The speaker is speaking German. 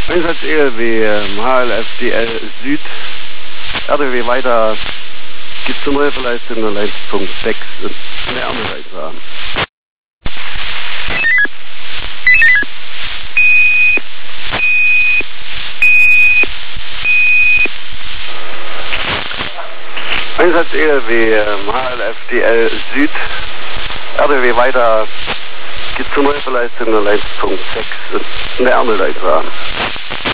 Einsatz ELW, HLFDL Süd, RDW weiter, gibt zur Neubeleistung 1.6 und eine Ärmelweite an. Einsatz ELW, HLFDL Süd, RDW weiter, gibt zur Neubeleistung 1.6 und eine Ärmelweite an.